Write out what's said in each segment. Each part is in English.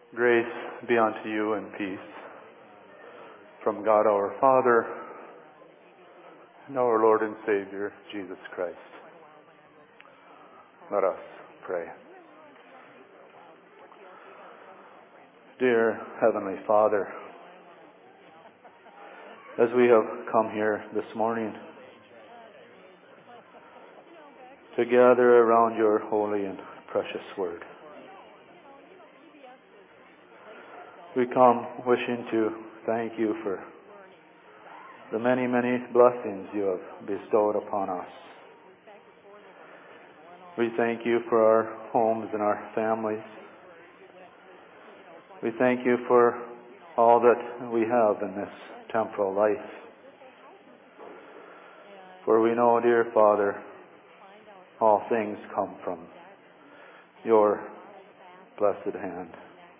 Grace be unto you and peace from God our Father and our Lord and Savior, Jesus Christ. Let us pray. Dear Heavenly Father, as we have come here this morning to gather around your holy and precious word, we come wishing to thank you for the many, many blessings you have bestowed upon us. We thank you for our homes and our families. We thank you for all that we have in this temporal life. For we know, dear Father, all things come from your blessed hand.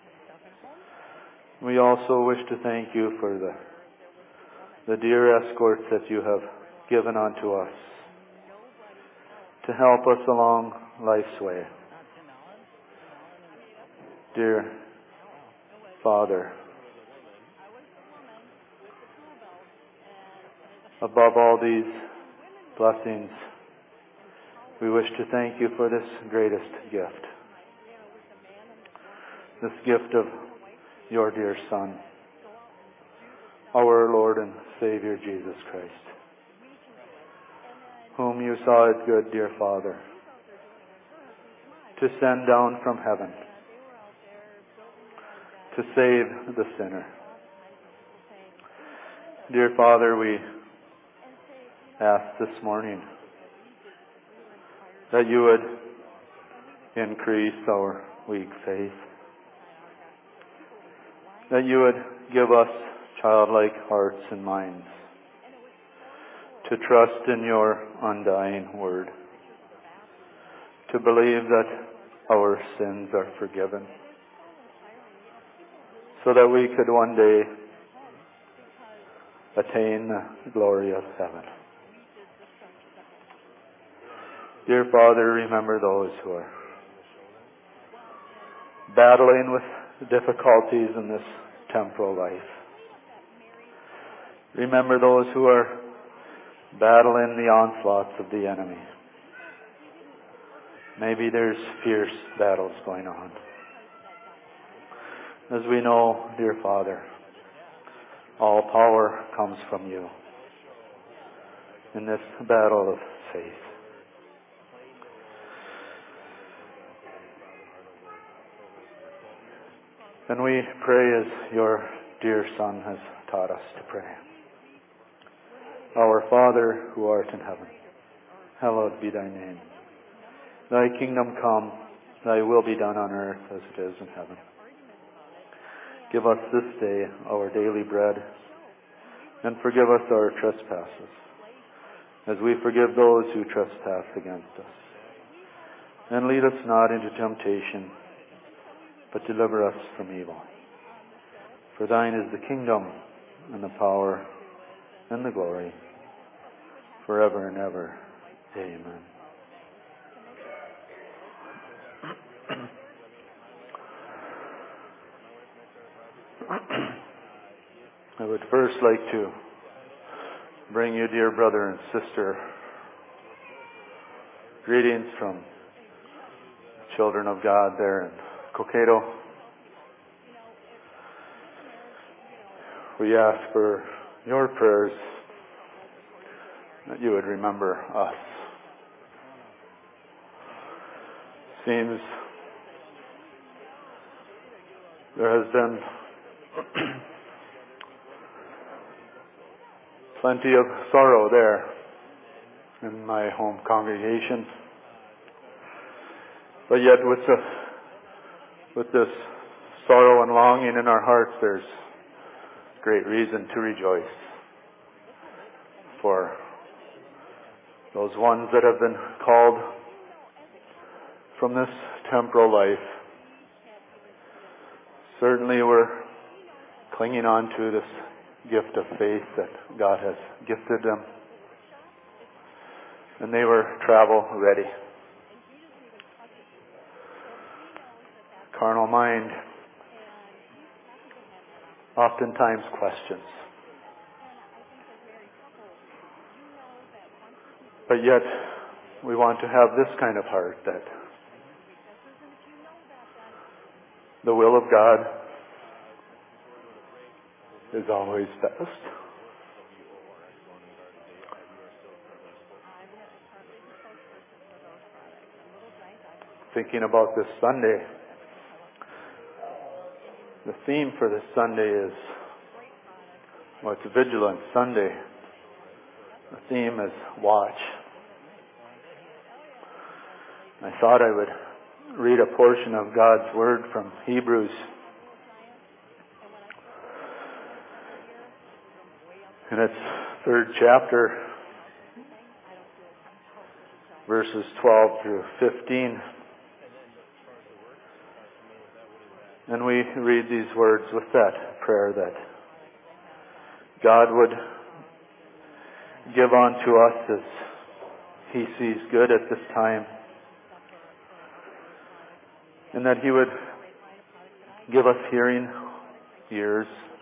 We also wish to thank you for the dear escorts that you have given unto us to help us along life's way. Dear Father, above all these blessings, we wish to thank you for this greatest gift. This gift of your dear Son, our Lord and Savior Jesus Christ, whom you saw it good, dear Father, to send down from heaven to save the sinner. Dear Father, we ask this morning that you would increase our weak faith, that you would give us childlike hearts and minds to trust in your undying word, to believe that our sins are forgiven, so that we could one day attain the glory of heaven. Dear Father, remember those who are battling with difficulties in this temporal life. Remember those who are battling the onslaughts of the enemy. Maybe there's fierce battles going on. As we know, dear Father, all power comes from you in this battle of faith. And we pray as your dear Son has taught us to pray. Our Father, who art in heaven, hallowed be thy name. Thy kingdom come, thy will be done on earth as it is in heaven. Give us this day our daily bread, and forgive us our trespasses, as we forgive those who trespass against us. And lead us not into temptation, but deliver us from evil. For thine is the kingdom, and the power, and the glory, forever and ever. Amen. I would first like to bring you, dear brother and sister, greetings from the children of God there in Cokato. We ask for your prayers that you would remember us. Seems there has been plenty of sorrow there in my home congregation. But yet with this sorrow and longing in our hearts, there's great reason to rejoice for those ones that have been called from this temporal life. Certainly we're clinging on to this gift of faith that God has gifted them. And they were travel ready. Carnal mind oftentimes questions. But yet, we want to have this kind of heart that the will of God is always best. Thinking about this Sunday, the theme for this Sunday is, well, it's Vigilant Sunday. The theme is watch. I thought I would read a portion of God's Word from Hebrews. In its 3rd chapter, verses 12 through 15. And we read these words with that prayer that God would give unto us as He sees good at this time, and that He would give us hearing ears,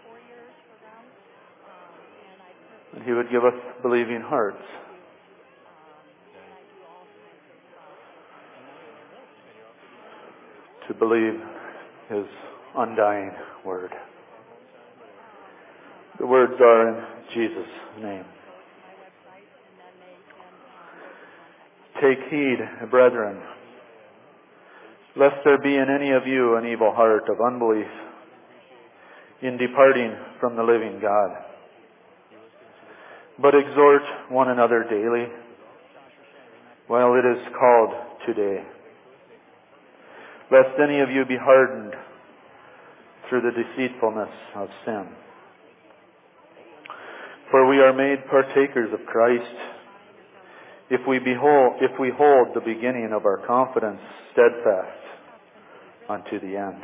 and He would give us believing hearts, to believe His undying word. The words are in Jesus' name. Take heed, brethren, lest there be in any of you an evil heart of unbelief in departing from the living God. But exhort one another daily, while it is called today, lest any of you be hardened through the deceitfulness of sin. For we are made partakers of Christ, if we hold the beginning of our confidence steadfast unto the end.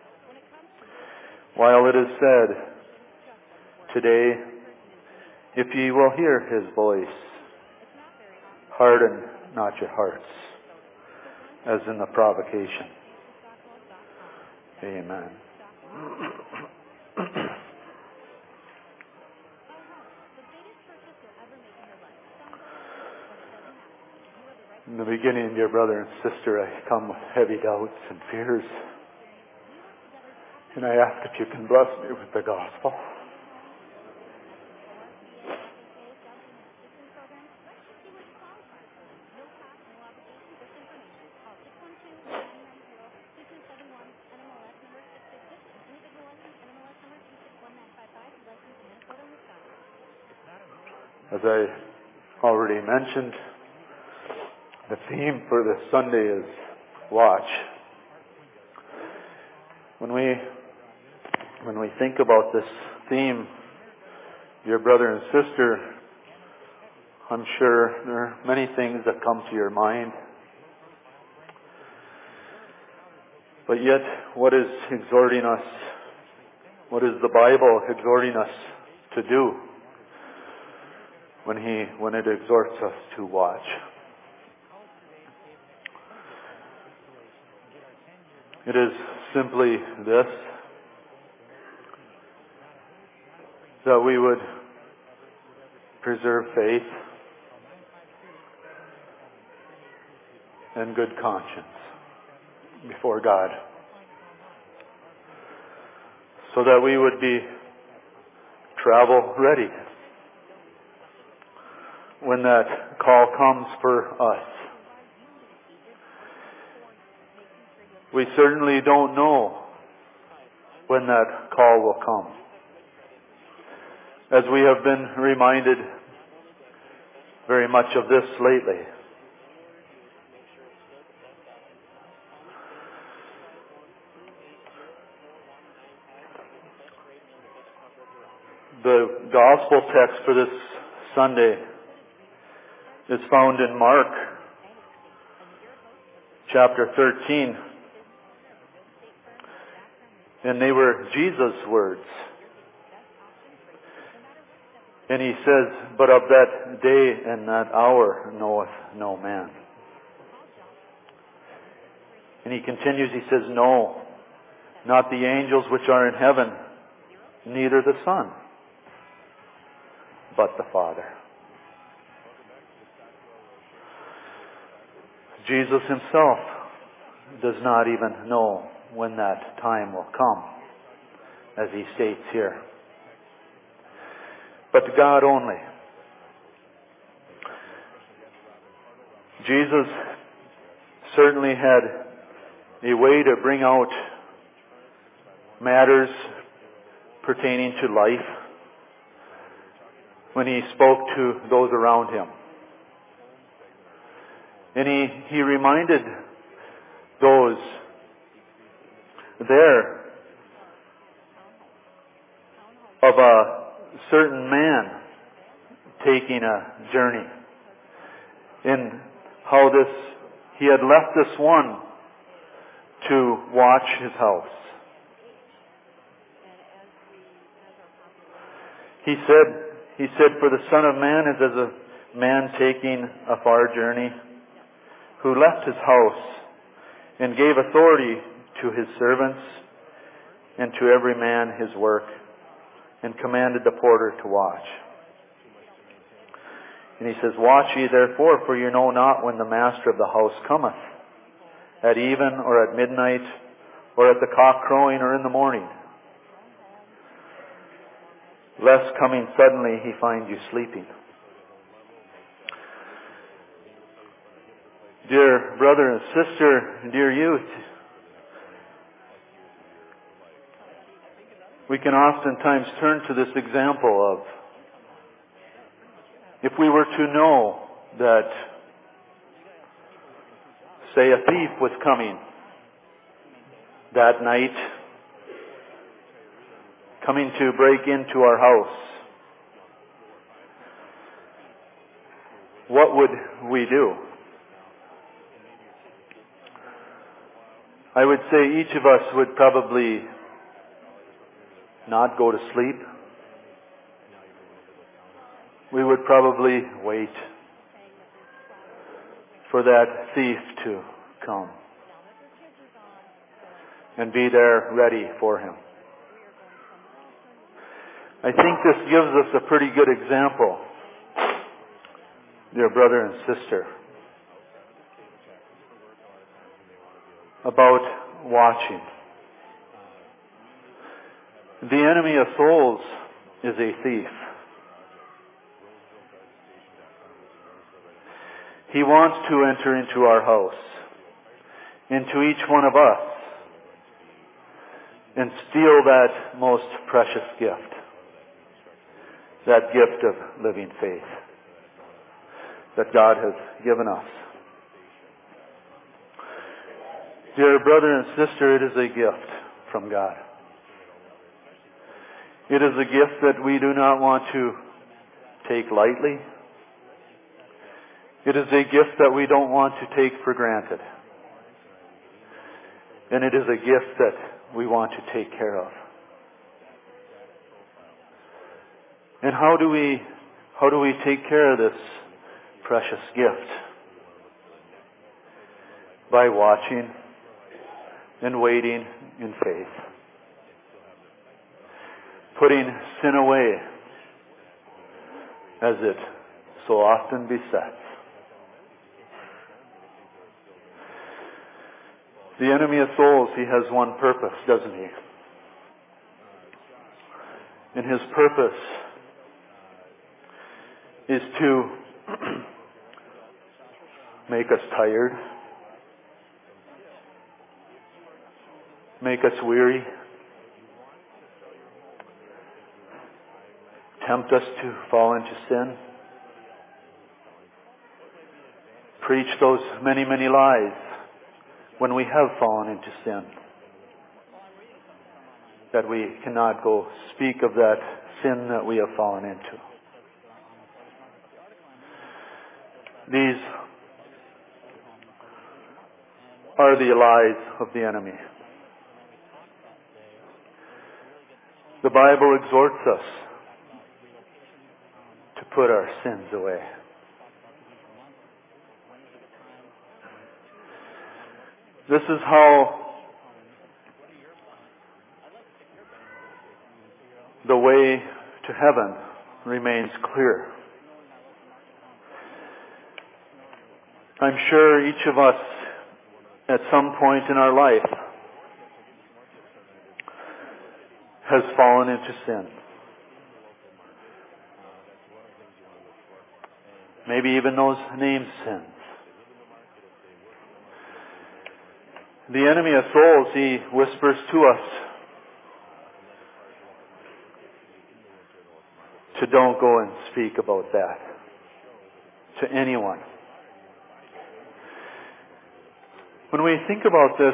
While it is said, today, if ye will hear His voice, harden not your hearts, as in the provocation. Amen. In the beginning, dear brother and sister, I come with heavy doubts and fears. And I ask if you can bless me with the gospel. As I already mentioned, the theme for this Sunday is watch. When we think about this theme, dear brother and sister, I'm sure there are many things that come to your mind. But yet, what is exhorting us? What is the Bible exhorting us to do when it exhorts us to watch? It is simply this, that we would preserve faith and good conscience before God, so that we would be travel ready when that call comes for us. We certainly don't know when that call will come. As we have been reminded very much of this lately. The gospel text for this Sunday is found in Mark chapter 13. And they were Jesus' words. And He says, but of that day and that hour knoweth no man. And He continues, He says, no, not the angels which are in heaven, neither the Son, but the Father. Jesus himself does not even know when that time will come, as he states here. But God only. Jesus certainly had a way to bring out matters pertaining to life when he spoke to those around him. And he reminded those there of a certain man taking a journey, and how he had left this one to watch his house. He said, for the Son of Man is as a man taking a far journey, who left his house and gave authority to his servants and to every man his work, and commanded the porter to watch. And he says, watch ye therefore, for you know not when the master of the house cometh, at even, or at midnight, or at the cock crowing, or in the morning, lest coming suddenly he find you sleeping. Dear brother and sister, dear youth, we can oftentimes turn to this example of, if we were to know that, say, a thief was coming that night, coming to break into our house, what would we do? I would say each of us would probably not go to sleep. We would probably wait for that thief to come and be there ready for him. I think this gives us a pretty good example, dear brother and sister, about watching. The enemy of souls is a thief. He wants to enter into our house, into each one of us, and steal that most precious gift, that gift of living faith that God has given us. Dear brother and sister, it is a gift from God. It is a gift that we do not want to take lightly. It is a gift that we don't want to take for granted. And it is a gift that we want to take care of. And how do we take care of this precious gift? By watching and waiting in faith. Putting sin away as it so often besets. The enemy of souls, he has one purpose, doesn't he? And his purpose is to make us tired, make us weary, tempt us to fall into sin, preach those many, many lies when we have fallen into sin, that we cannot go speak of that sin that we have fallen into. These are the lies of the enemy. The Bible exhorts us to put our sins away. This is how the way to heaven remains clear. I'm sure each of us at some point in our life has fallen into sin. Maybe even those named sins. The enemy of souls, he whispers to us to don't go and speak about that to anyone. When we think about this,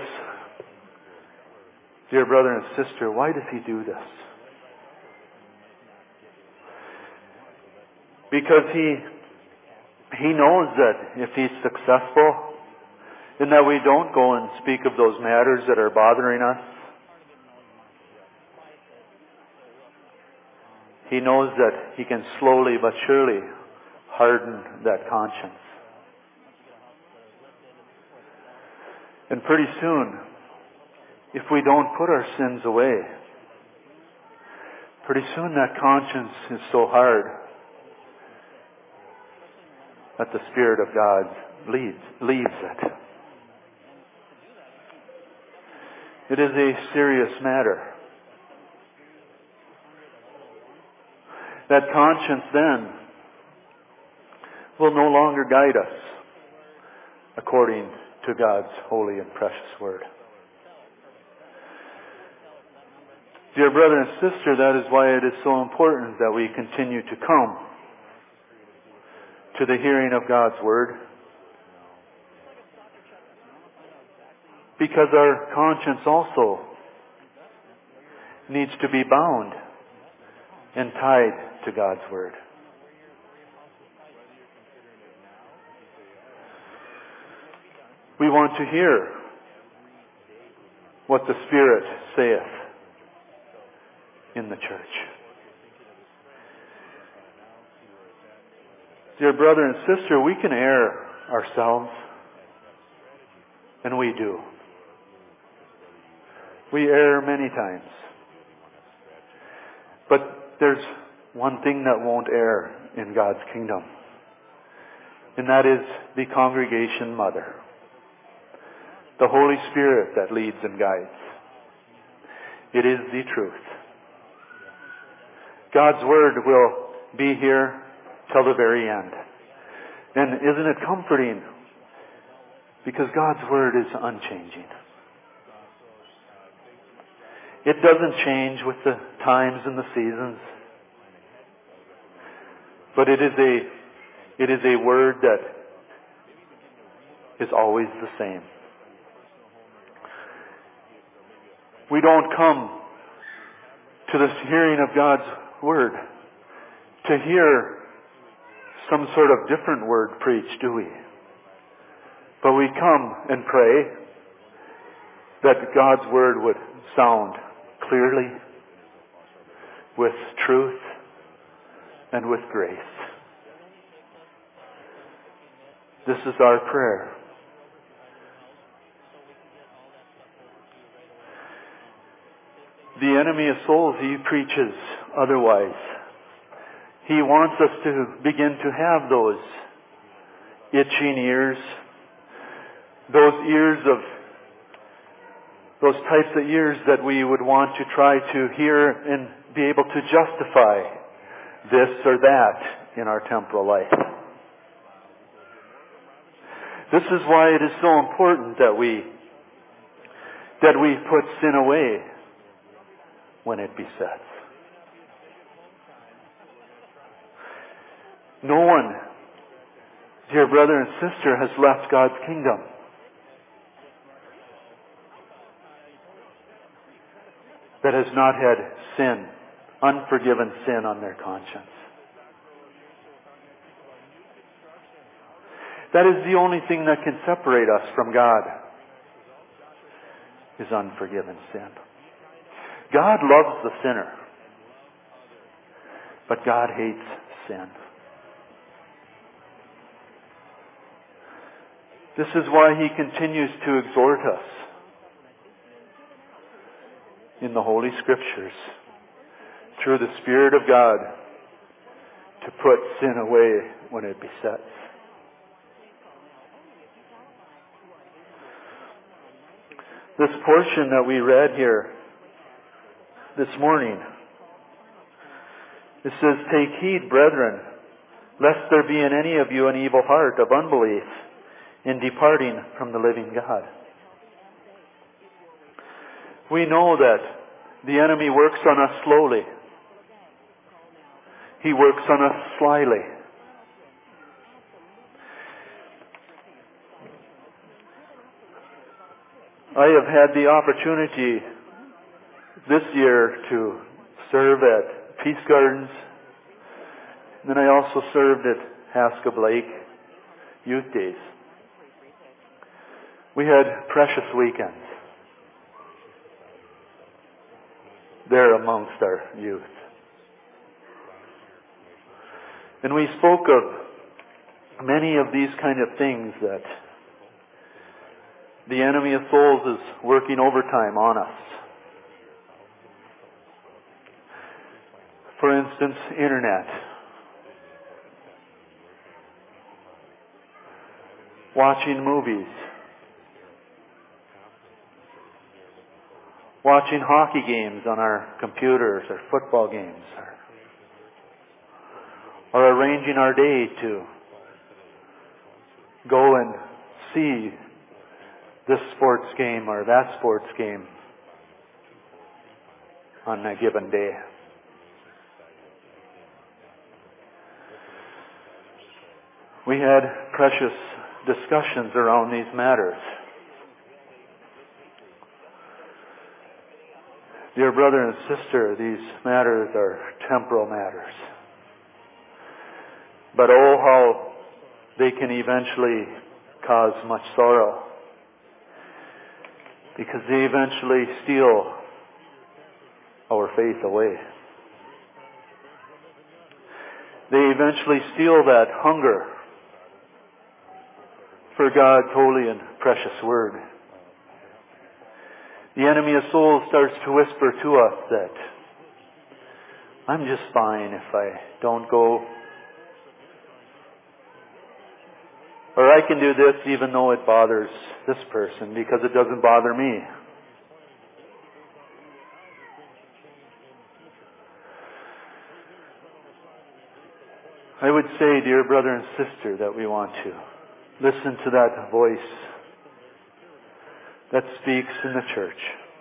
dear brother and sister, why does he do this? Because he knows that if he's successful, in that we don't go and speak of those matters that are bothering us, he knows that he can slowly but surely harden that conscience. And pretty soon, if we don't put our sins away, pretty soon that conscience is so hard that the Spirit of God leaves it. It is a serious matter. That conscience then will no longer guide us according to God's holy and precious Word. Dear brother and sister, that is why it is so important that we continue to come to the hearing of God's Word. Because our conscience also needs to be bound and tied to God's Word. We want to hear what the Spirit saith in the church. Dear brother and sister, we can err ourselves, and we do. We err many times. But there's one thing that won't err in God's kingdom, and that is the congregation mother, the Holy Spirit that leads and guides. It is the truth. God's Word will be here till the very end. And isn't it comforting? Because God's Word is unchanging. It doesn't change with the times and the seasons. But it is a Word that is always the same. We don't come to this hearing of God's Word to hear some sort of different word preached, do we? But we come and pray that God's Word would sound clearly, with truth, and with grace. This is our prayer. The enemy of souls, he preaches otherwise. He wants us to begin to have those itching ears, those types of ears that we would want to try to hear and be able to justify this or that in our temporal life. This is why it is so important that we put sin away when it besets. No one, dear brother and sister, has left God's kingdom that has not had sin, unforgiven sin on their conscience. That is the only thing that can separate us from God, is unforgiven sin. God loves the sinner, but God hates sin. This is why He continues to exhort us in the Holy Scriptures through the Spirit of God to put sin away when it besets. This portion that we read here this morning, it says, "Take heed, brethren, lest there be in any of you an evil heart of unbelief in departing from the living God." We know that the enemy works on us slowly. He works on us slyly. I have had the opportunity this year to serve at Peace Gardens. And then I also served at Haskell Lake Youth Days. We had precious weekends there amongst our youth. And we spoke of many of these kind of things that the enemy of souls is working overtime on us. For instance, internet. Watching movies. Watching hockey games on our computers or football games. Or arranging our day to go and see this sports game or that sports game on a given day. We had precious discussions around these matters. Dear brother and sister, these matters are temporal matters. But oh, how they can eventually cause much sorrow, because they eventually steal our faith away. They eventually steal that hunger for God's holy and precious Word. The enemy of souls starts to whisper to us that I'm just fine if I don't go. Or I can do this even though it bothers this person because it doesn't bother me. I would say, dear brother and sister, that we want to listen to that voice that speaks in the church.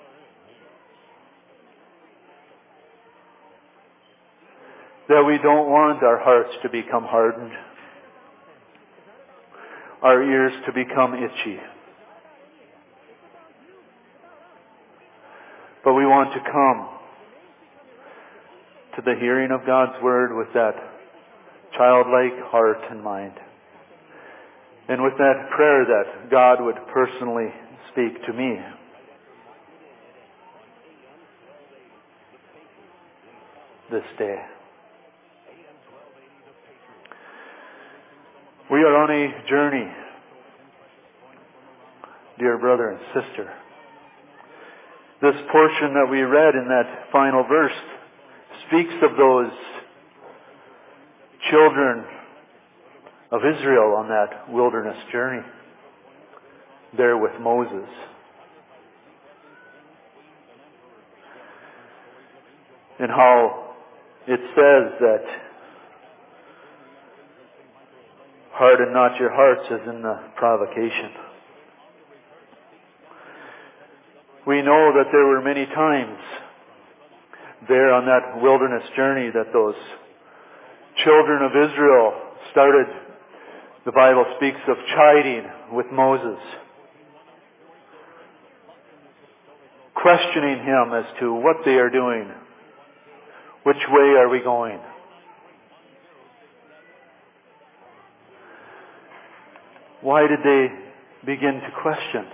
That we don't want our hearts to become hardened, our ears to become itchy. But we want to come to the hearing of God's Word with that childlike heart and mind. And with that prayer that God would personally speak to me. This day. We are on a journey, dear brother and sister. This portion that we read in that final verse speaks of those children of Israel on that wilderness journey, there with Moses. And how it says that harden not your hearts as in the provocation. We know that there were many times there on that wilderness journey that those children of Israel started, the Bible speaks of chiding with Moses, questioning him as to what they are doing. Which way are we going? Why did they begin to question?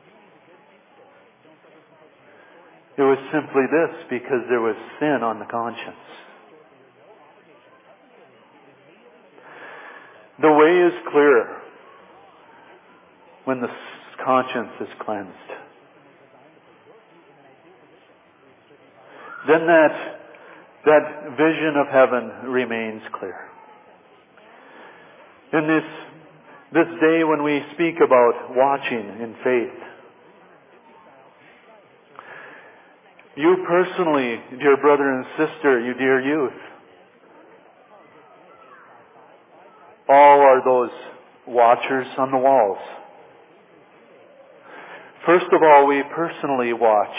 It was simply this, because there was sin on the conscience. The way is clear when the conscience is cleansed. Then that that vision of heaven remains clear. In this day when we speak about watching in faith, you personally, dear brother and sister, you dear youth, all are those watchers on the walls. First of all, we personally watch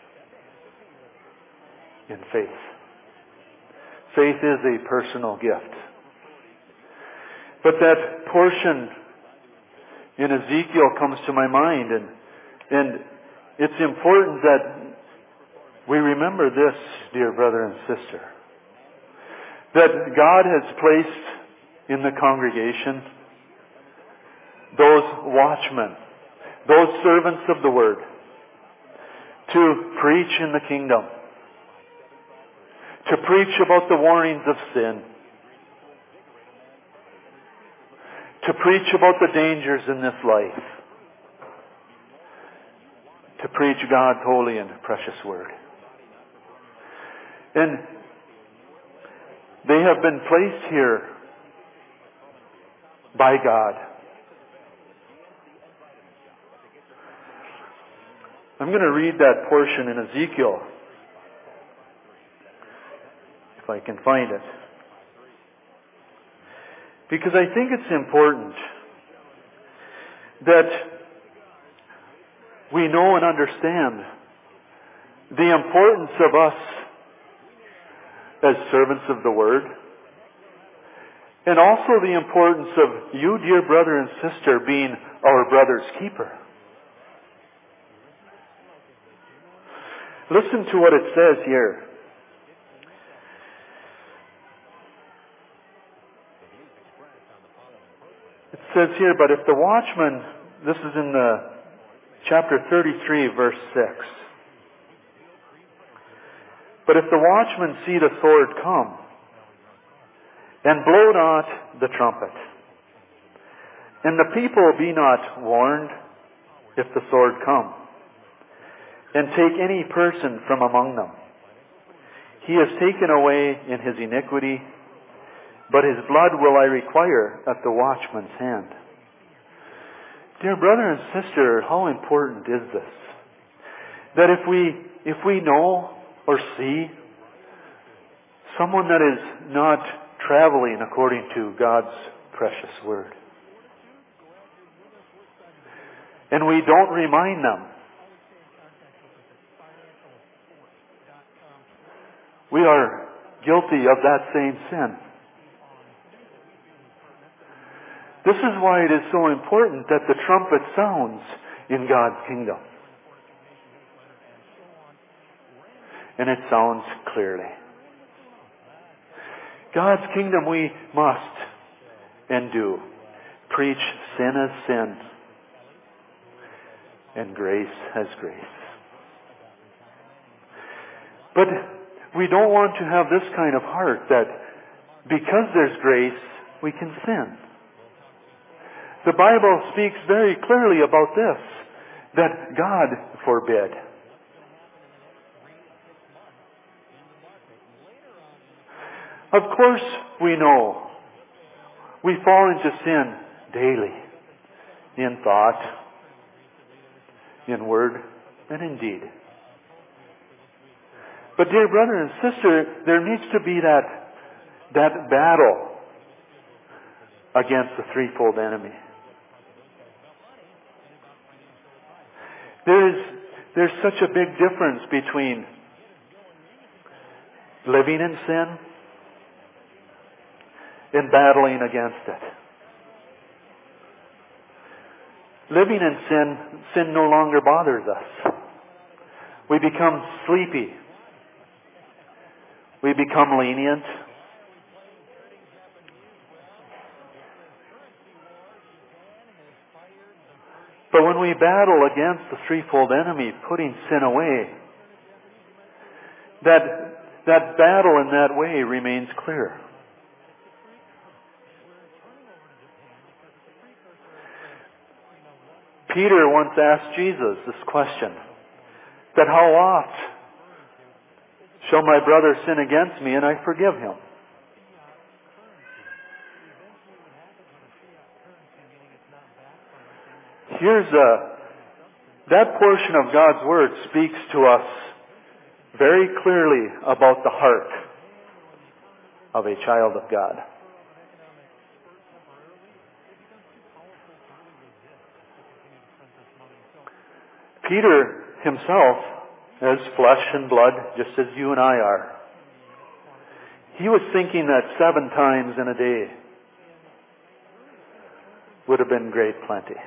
in faith. Faith is a personal gift. But that portion in Ezekiel comes to my mind, and it's important that we remember this, dear brother and sister, that God has placed in the congregation those watchmen, those servants of the Word, to preach in the kingdom, to preach about the warnings of sin, to preach about the dangers in this life, to preach God's holy and precious Word. And they have been placed here by God. I'm going to read that portion in Ezekiel, if I can find it. Because I think it's important that we know and understand the importance of us as servants of the Word, and also the importance of you, dear brother and sister, being our brother's keeper. Listen to what it says here. It says here, but if the watchman, this is in the chapter 33, verse 6. But if the watchman see the sword come, and blow not the trumpet, and the people be not warned if the sword come, and take any person from among them, he is taken away in his iniquity, but his blood will I require at the watchman's hand. Dear brother and sister, how important is this? That if we know or see someone that is not traveling according to God's precious Word, and we don't remind them, we are guilty of that same sin. This is why it is so important that the trumpet sounds in God's kingdom. And it sounds clearly. God's kingdom we must and do preach sin as sin and grace as grace. But we don't want to have this kind of heart that because there's grace, we can sin. The Bible speaks very clearly about this, that God forbid. Of course, we know we fall into sin daily, in thought, in word, and in deed. But dear brother and sister, there needs to be that battle against the threefold enemy. There's such a big difference between living in sin and battling against it. Living in sin no longer bothers us. We become sleepy. We become lenient. But when we battle against the threefold enemy, putting sin away, that battle in that way remains clear. Peter once asked Jesus this question, that how oft Shall my brother sin against me and I forgive him? That portion of God's Word speaks to us very clearly about the heart of a child of God. Peter himself is flesh and blood, just as you and I are. He was thinking that 7 times in a day would have been great plenty.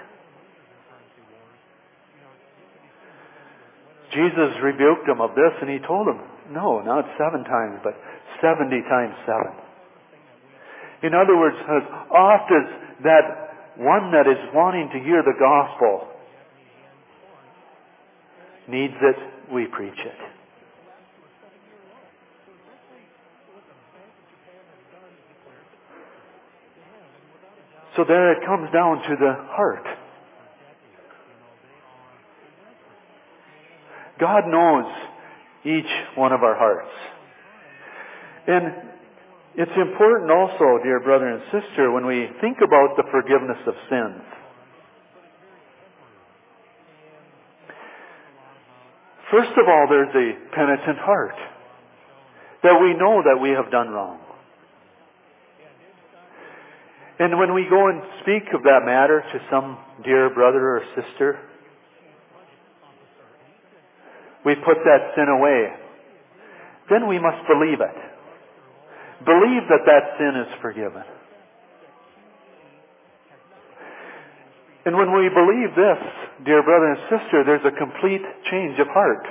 Jesus rebuked him of this, and he told him, no, not 7 times, but 70 times 7. In other words, as oft as that one that is wanting to hear the gospel needs it, we preach it. So there it comes down to the heart. God knows each one of our hearts. And it's important also, dear brother and sister, when we think about the forgiveness of sins. First of all, there's a penitent heart, that we know that we have done wrong. And when we go and speak of that matter to some dear brother or sister, we put that sin away. Then we must believe it. Believe that that sin is forgiven. And when we believe this, dear brother and sister, there's a complete change of heart.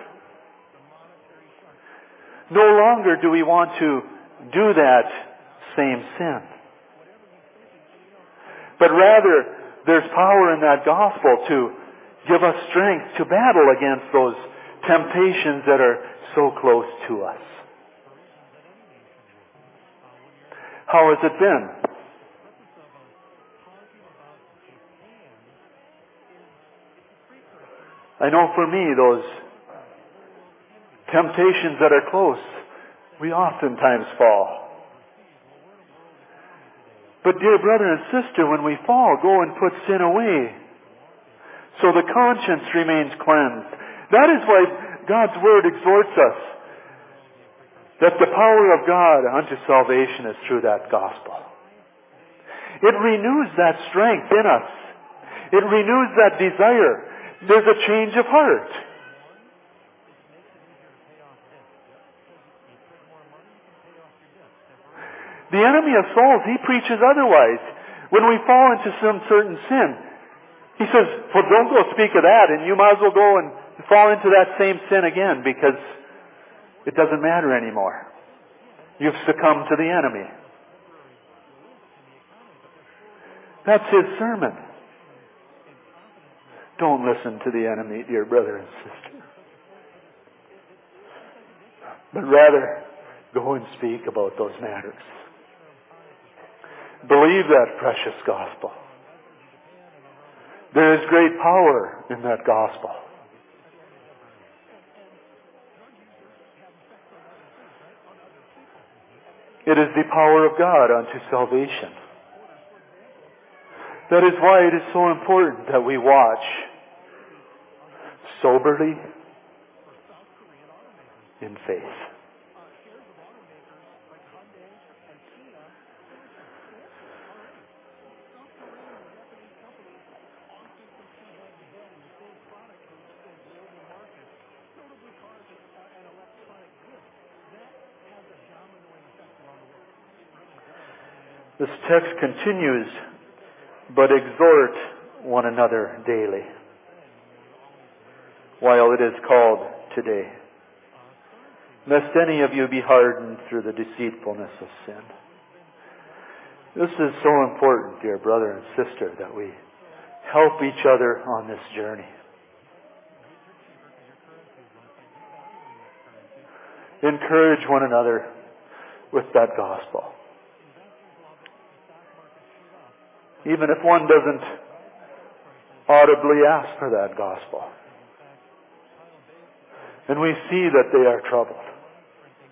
No longer do we want to do that same sin. But rather, there's power in that gospel to give us strength to battle against those temptations that are so close to us. How has it been? I know for me, those temptations that are close, we oftentimes fall. But dear brother and sister, when we fall, go and put sin away, so the conscience remains cleansed. That is why God's Word exhorts us that the power of God unto salvation is through that gospel. It renews that strength in us. It renews that desire. There's a change of heart. The enemy of souls, he preaches otherwise. When we fall into some certain sin, he says, well, don't go speak of that, and you might as well go and fall into that same sin again, because it doesn't matter anymore. You've succumbed to the enemy. That's his sermon. Don't listen to the enemy, dear brother and sister. But rather, go and speak about those matters. Believe that precious gospel. There is great power in that gospel. It is the power of God unto salvation. That is why it is so important that we watch soberly in faith. This text continues, but exhort one another daily, while it is called today, lest any of you be hardened through the deceitfulness of sin. This is so important, dear brother and sister, that we help each other on this journey. Encourage one another with that gospel. Even if one doesn't audibly ask for that gospel. And we see that they are troubled.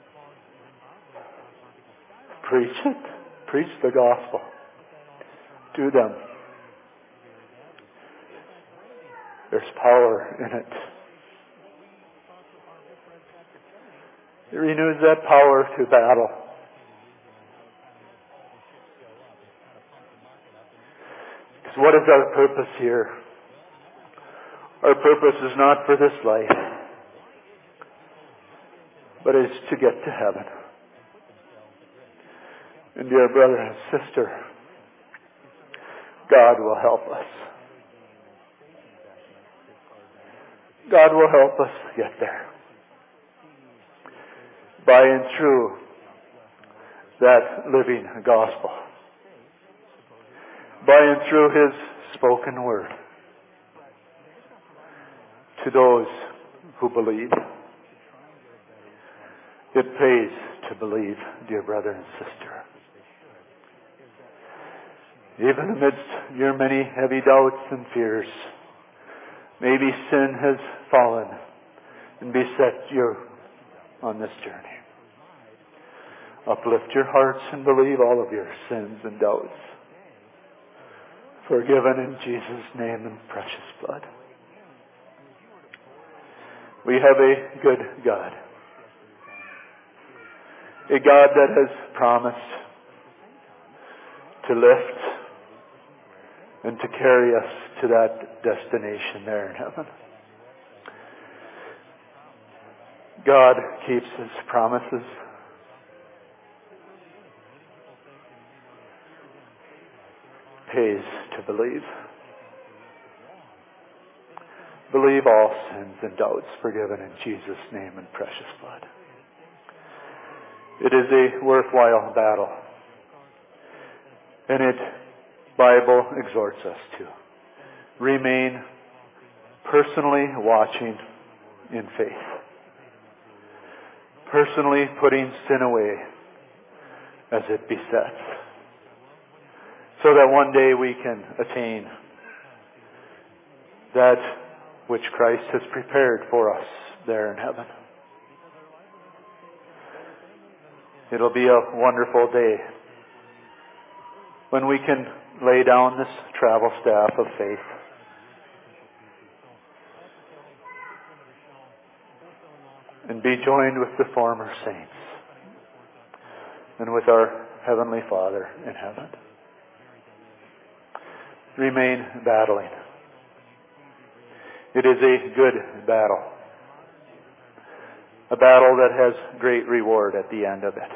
Preach it. Preach the gospel to them. There's power in it. It renews that power to battle. Because what is our purpose here? Our purpose is not for this life, but is to get to heaven. And dear brother and sister, God will help us. God will help us get there. By and through that living gospel. By and through His spoken word. To those who believe. It pays to believe, dear brother and sister. Even amidst your many heavy doubts and fears, maybe sin has fallen and beset you on this journey. Uplift your hearts and believe all of your sins and doubts. Forgiven in Jesus' name and precious blood. We have a good God. A God that has promised to lift and to carry us to that destination there in heaven. God keeps His promises. Pays to believe. Believe all sins and doubts forgiven in Jesus' name and precious blood. It is a worthwhile battle. And it, Bible exhorts us to remain personally watching in faith. Personally putting sin away as it besets. So that one day we can attain that which Christ has prepared for us there in heaven. It'll be a wonderful day when we can lay down this travel staff of faith and be joined with the former saints and with our Heavenly Father in heaven. Remain battling. It is a good battle. A battle that has great reward at the end of it.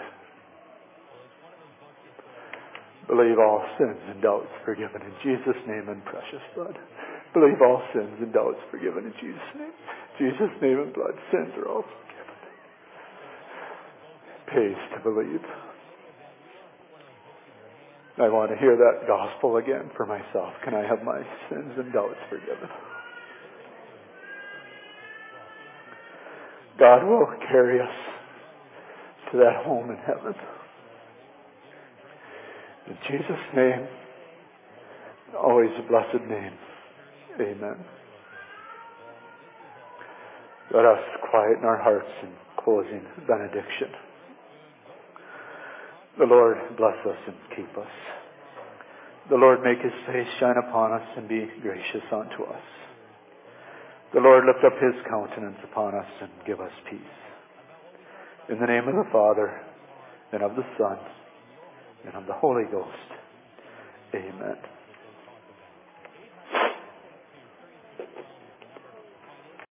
Believe all sins and doubts forgiven in Jesus' name and precious blood. Believe all sins and doubts forgiven in Jesus' name. Jesus' name and blood. Sins are all forgiven. Pays to believe. I want to hear that gospel again for myself. Can I have my sins and doubts forgiven? God will carry us to that home in heaven. In Jesus' name, always a blessed name. Amen. Let us quieten our hearts in closing benediction. The Lord bless us and keep us. The Lord make His face shine upon us and be gracious unto us. The Lord lift up His countenance upon us and give us peace. In the name of the Father, and of the Son, and of the Holy Ghost. Amen.